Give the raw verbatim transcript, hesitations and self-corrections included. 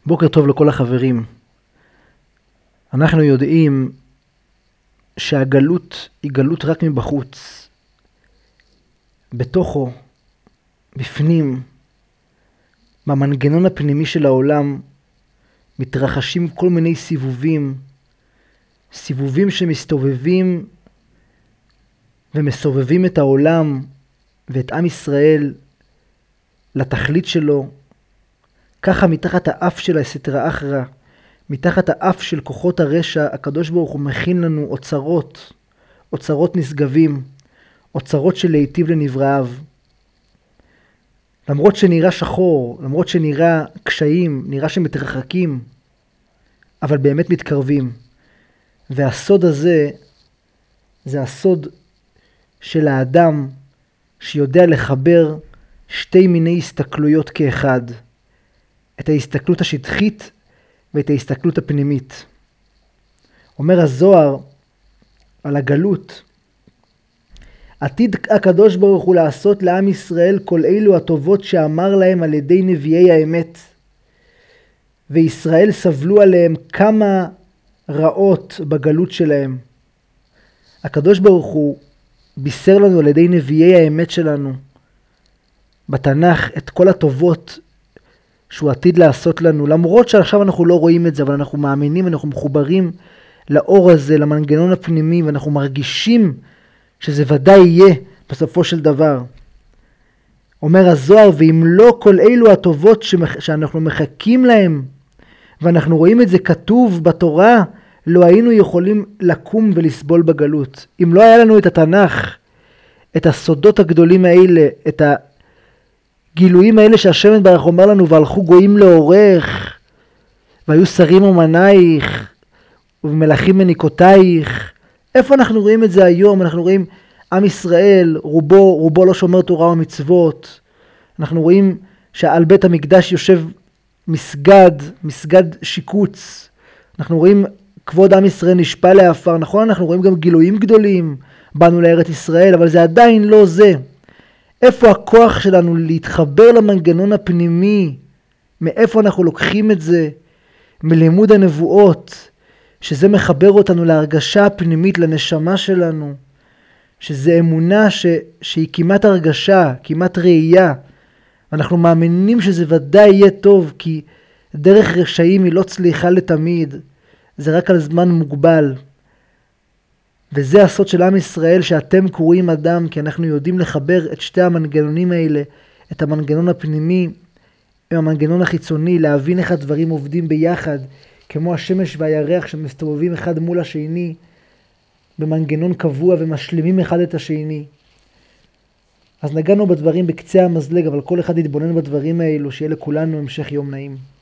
בוקר טוב לכל החברים. אנחנו יודעים שהגלות היא גלות רק מבחוץ. בתוכו, בפנים, במנגנון הפנימי של העולם, מתרחשים כל מיני סיבובים, סיבובים שמסתובבים ומסובבים את העולם ואת עם ישראל לתכלית שלו. ככה מתחת האף של הסתרא אחרא, מתחת האף של כוחות הרשע, הקדוש ברוך הוא מכין לנו אוצרות, אוצרות נשגבים, אוצרות של להיטיב לנבראיו. למרות שנראה שחור, למרות שנראה קשיים, נראה שמתרחקים, אבל באמת מתקרבים. והסוד הזה, זה הסוד של האדם שיודע לחבר שתי מיני הסתכלויות כאחד. את ההסתכלות השטחית ואת ההסתכלות הפנימית. אומר הזוהר על הגלות, עתיד הקדוש ברוך הוא לעשות לעם ישראל כל אלו הטובות שאמר להם על ידי נביאי האמת, וישראל סבלו עליהם כמה רעות בגלות שלהם. הקדוש ברוך הוא בישר לנו על ידי נביאי האמת שלנו בתנ"ך את כל הטובות שהוא עתיד לעשות לנו, למרות שעכשיו אנחנו לא רואים את זה, אבל אנחנו מאמינים, אנחנו מחוברים לאור הזה, למנגנון הפנימי, ואנחנו מרגישים שזה ודאי יהיה בסופו של דבר. אומר הזוהר, ואם לא כל אלו הטובות שאנחנו מחכים להם, ואנחנו רואים את זה כתוב בתורה, לא היינו יכולים לקום ולסבול בגלות. אם לא היה לנו את התנ"ך, את הסודות הגדולים האלה, את הגילויים האלה שהשם יתברך אומר לנו, והלכו גויים לאורך, והיו שרים אומנייך, ומלכים מניקותייך. איפה אנחנו רואים את זה היום? אנחנו רואים עם ישראל, רובו, רובו לא שומר תורה ומצוות. אנחנו רואים שעל בית המקדש יושב מסגד, מסגד שיקוץ. אנחנו רואים כבוד עם ישראל נשפע לעפר. נכון, אנחנו רואים גם גילויים גדולים, באנו לארץ ישראל, אבל זה עדיין לא זה. איפה הכוח שלנו להתחבר למנגנון הפנימי? מאיפה אנחנו לוקחים את זה? מלימוד הנבואות, שזה מחבר אותנו להרגשה הפנימית, לנשמה שלנו, שזה אמונה ש... שהיא כמעט הרגשה, כמעט ראייה. אנחנו מאמינים שזה ודאי יהיה טוב, כי דרך רשעים היא לא צליחה לתמיד, זה רק על זמן מוגבל. וזה הסוד של עם ישראל, שאתם קוראים אדם, כי אנחנו יודעים לחבר את שתי המנגנונים האלה, את המנגנון הפנימי עם המנגנון החיצוני, להבין איך הדברים עובדים ביחד, כמו השמש והירח שמסתובבים אחד מול השני, במנגנון קבוע ומשלימים אחד את השני. אז נגענו בדברים בקצה המזלג, אבל כל אחד יתבונן בדברים האלו, שיהיה לכולנו המשך יום נעים.